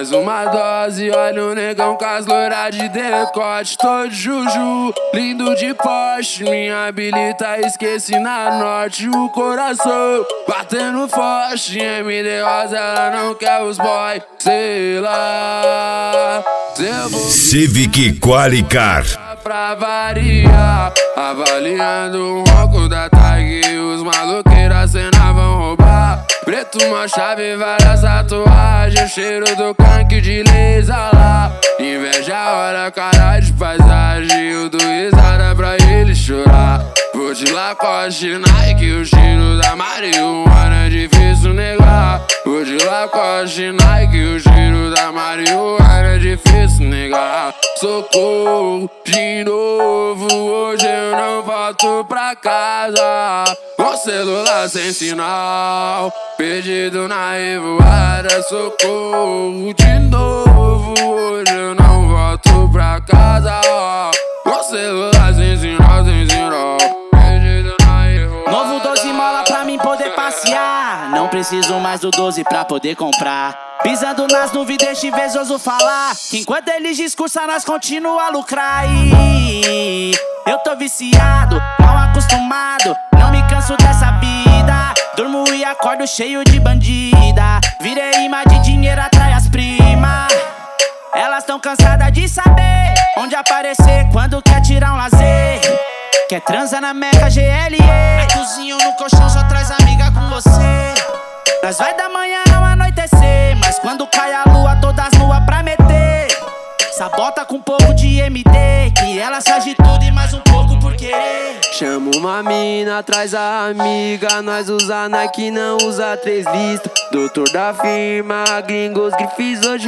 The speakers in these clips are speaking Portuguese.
Mais uma dose, olha o negão com as loiras de decote. Tô de juju, lindo de poste. Minha habilita, esqueci na norte. O coração batendo forte. MD Rosa, ela não quer os boy. Sei lá, Civic Qualicar. Pra variar, avaliando o ronco da tag. Os maloqueiros a cena vão roubar. Preto, uma chave, várias tatuagens. O cheiro do canque de laser lá. Inveja, olha a cara de paisagem. Eu dou risada pra ele chorar. Vou de Lacoste, Nike, o cheiro da marihuana é difícil negar. Vou de Lacoste, Nike, o cheiro da marihuana é difícil negar. Socorro, de novo, hoje eu não volto pra casa. Com celular sem sinal, perdido na revoada. Socorro, de novo, hoje eu não volto pra casa. Com celular sem sinal, sem sinal, perdido na revoada. Novo 12 mola pra mim poder passear. Não preciso mais do 12 pra poder comprar. Pisando nas nuvens, deixa invejoso falar. Que enquanto eles discursam, nós continua a lucrar. E eu tô viciado, mal acostumado. Não me canso dessa vida. Durmo e acordo cheio de bandida. Virei imã de dinheiro, atrai as primas. Elas tão cansadas de saber onde aparecer quando quer tirar um lazer. Quer transa na Meca GLE. Na cozinha ou no colchão, só traz amiga com você. Nós vai da manhã ao anoitecer, mas quando cai a lua, todas nuas pra meter. Sabota com um pouco de MD, que ela sage tudo e mais um pouco por querer. Chama uma mina, traz a amiga. Nós usa Nike, não usa 3 listas. Doutor da firma, gringos, grifes hoje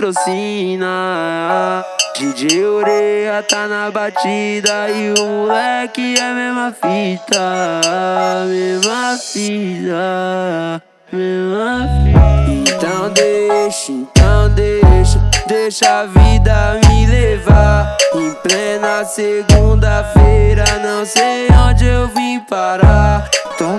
patrocina. DJ Oreia tá na batida e o moleque é a mesma fita. Mesma fita, mesma fita. Então deixa a vida me levar. Em plena segunda-feira, não sei onde eu vim parar. Então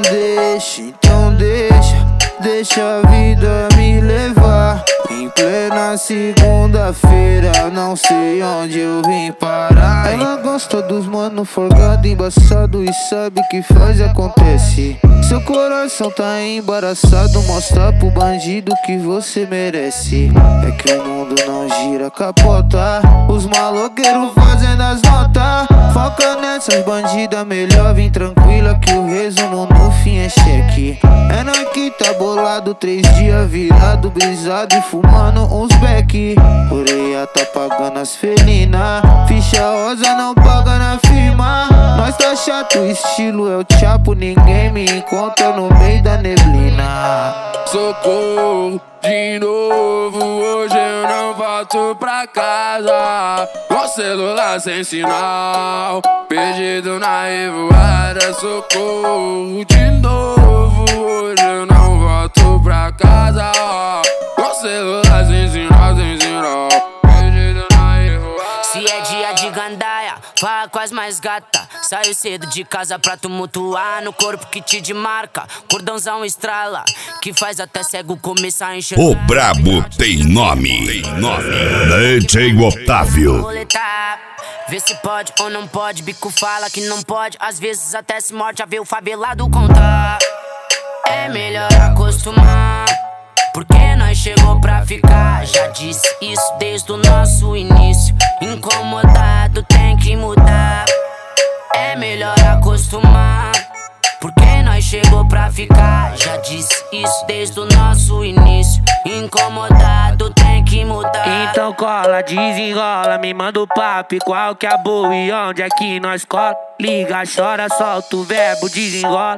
deixa a vida me levar. Em plena segunda-feira, não sei onde eu vim parar. Ela gosta dos mano folgado, embaçado e sabe que faz e acontece. Seu coração tá embaraçado, mostra pro bandido que você merece. É que o mundo não gira, capota. Os maloqueiros fazendo as notas. Foca nessas bandidas, melhor vir tranquila que o resumo no fim é cheque. É nós que tá bolado, 3 dias virado, brisado e fumando uns beck. Oreia tá pagando as felinas, ficha rosa não paga na firma. Nós tá chato, o estilo é o Chapo, ninguém me encontra no meio da neblina. Socorro, de novo, hoje eu não volto pra casa. Com celular sem sinal, perdido na revoada. Socorro, de novo, hoje eu não volto pra casa. Com celular sem sinal, sem sinal, perdido na revoada. Se é dia de gandaia, fala com as mais gata. Saio cedo de casa pra tumultuar no corpo que te demarca. Cordãozão estrala, que faz até cego começar a enxergar. O brabo tem nome. DJ Otávio. Vê se pode ou não pode, bico fala que não pode. Às vezes até se morde a ver o favelado contar. É melhor acostumar, porque nós chegou pra ficar. Já disse isso desde o nosso início. Incomodado tem que mudar. É melhor acostumar, porque nós chegou pra ficar. Já disse isso desde o nosso início. Incomodado tem que mudar. Então cola, desenrola, me manda o papo. Qual que é a boa e onde é que nós cola? Liga, chora, solta o verbo, desenrola.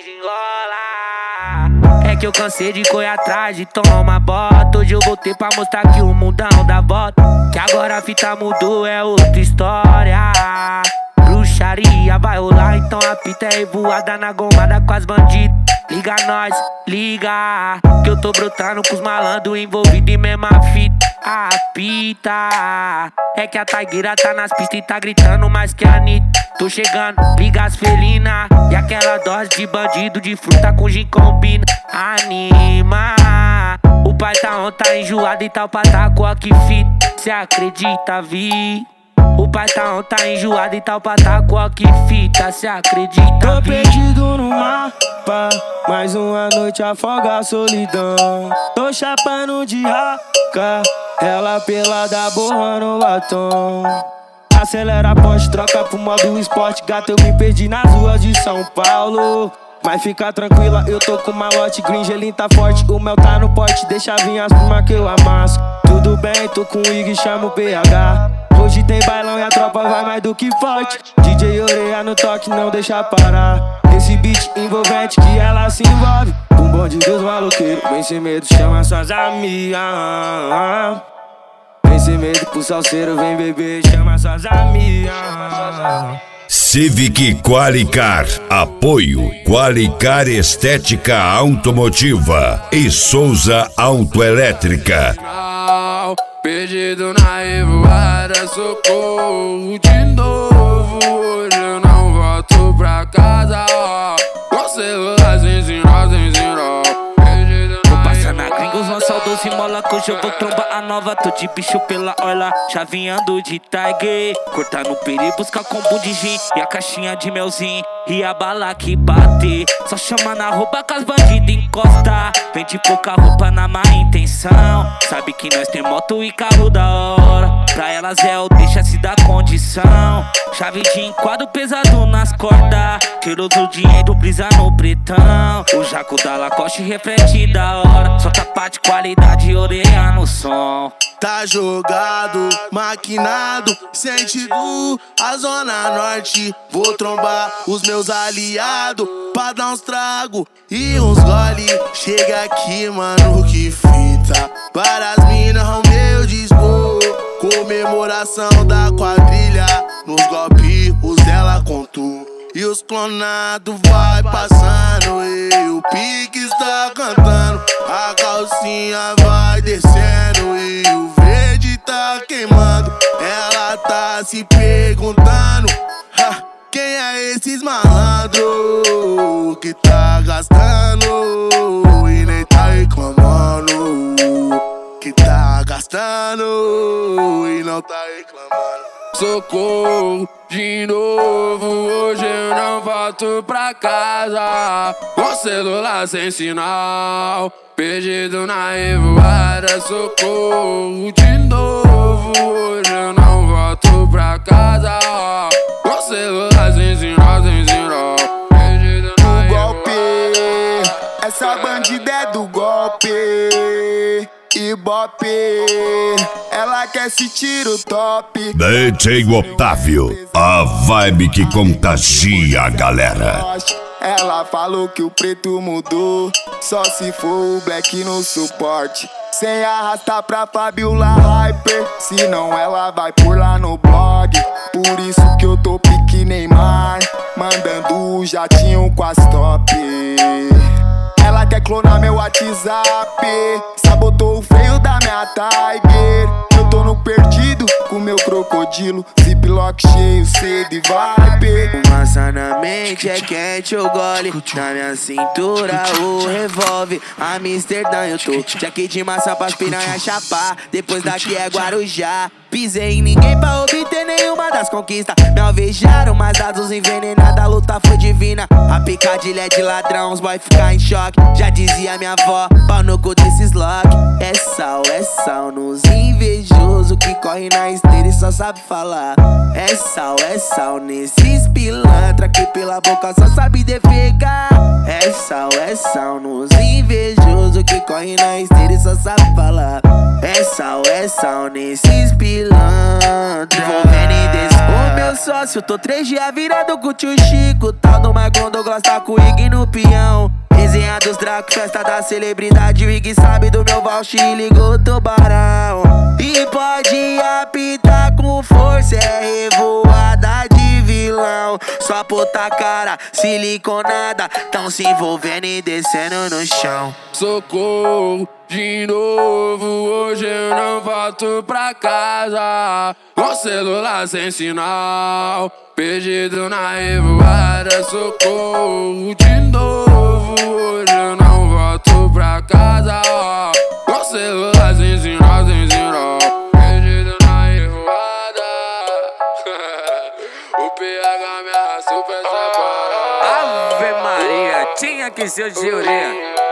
É que eu cansei de correr atrás e toma bota. Hoje eu voltei pra mostrar que o mundão dá volta. Que agora a fita mudou, é outra história. Bruxaria vai rolar, então a pita é revoada na gomada com as bandidas. Liga nós, liga, que eu tô brotando com os malandros envolvidos em mesma fita. A pita é que a taigueira tá nas pistas e tá gritando mais que a Anitta. Tô chegando, liga as felinas e aquela dose de bandido de fruta com gin combina. Anima, o pai tá enjoado e tal pra tá com a que fita. Cê acredita, vi? O pai tá enjoado e tal pra tá com a que fita. Cê acredita, vi? Tô perdido no mapa, mais uma noite afoga a solidão. Tô chapando de raca, ela pelada borrando o batom. Acelera a Porsche, troca pro modo esporte. Gato, eu me perdi nas ruas de São Paulo. Mas fica tranquila, eu tô com malote. Green gelinho tá forte, o mel tá no pote. Deixa vir as prima que eu amasso. Tudo bem, tô com o Ig, chamo o PH. Hoje tem bailão e a tropa vai mais do que forte. DJ Oreia no toque, não deixa parar. Esse beat envolvente que ela se envolve. Um bonde dos maloqueiros, vem sem medo, chama suas amigas. Vem sem medo pro salseiro, vem beber, chama suas amigas. Civic Qualicar, apoio Qualicar Estética Automotiva e Souza Autoelétrica. Perdido na revoada, socorro de novo. Hoje eu não volto pra casa, com celular sem sinal, sem sinal. Vou passar na gringa, os saudosos e mola. Que hoje eu vou trombar a nova. Tô de bicho pela orla, chavinhando de Tiger. Cortar no peri, buscar combo de gin e a caixinha de melzinho. E a bala que bater, só chama na roupa que as bandidas encosta. Vende pouca roupa na má intenção. Sabe que nós tem moto e carro da hora. Pra elas é o deixa-se da condição. Chave de enquadro pesado nas cordas. Cheiroso dinheiro brisa no pretão. O jaco da Lacoste reflete da hora. Só tapa de qualidade, orelha no som. Tá jogado, maquinado, sentido a zona norte. Vou trombar os meus aliados pra dar uns trago e uns gole. Chega aqui, mano, que fita. Várias minas, Romeu dispor. Comemoração da quadrilha. Nos golpes, os ela contou. E os clonados vai passando e o pique está cantando. A calcinha vai descendo e o verde tá queimando. Ela tá se perguntando, quem é esses malandros que tá gastando e nem tá reclamando? Que tá gastando e não tá reclamando. Socorro de novo, hoje eu não volto pra casa, com celular sem sinal, perdido na revoada. Socorro de novo, hoje eu não volto pra casa, com celular sem sinal, sem sinal, perdido na golpe, essa bandida é do golpe. Ibope, ela quer se tiro top. DJ Otávio, a vibe que contagia a galera. Ela falou que o preto mudou, só se for o black no suporte. Sem arrastar pra Fabiola Hyper, senão ela vai por lá no blog. Por isso que eu tô pique Neymar, mandando o jatinho com as top. Ela quer clonar meu WhatsApp, sabotou o freio da minha Tiger. Eu tô no perdido com meu crocodilo, ziplock cheio, sede vibe. O maçã na mente é quente, o gole. Na minha cintura o revólver. Amsterdã eu tô jaque de massa pras piranha chapar. Depois daqui é Guarujá. Pisei em ninguém pra obter nenhuma das conquistas. Me alvejaram, mas dados envenenados. A luta foi divina. A picadilha é de ladrão, os boy ficar em choque. Já dizia minha avó, pau no cu desses lock. É sal nos invejoso que corre na esteira e só sabe falar. É sal nesses pilantra que pela boca só sabe defecar. É sal nos invejoso que corre na esteira e só sabe falar. É sal nesses pilantra. O meu sócio, tô 3 dias virado com o tio Chico. Tal do Michael Douglas tá com o Ig no peão. Resenha dos Draco, festa da celebridade. O Ig sabe do meu voucher e ligou o tubarão. E pode apitar com força, é revoada de vilão. Só puta cara, siliconada, tão se envolvendo e descendo no chão. Socorro de novo, hoje eu não volto pra casa, com celular sem sinal, perdido na revoada. Socorro de novo, hoje eu não volto pra casa, com celular Tinha que ser o Gilrinho.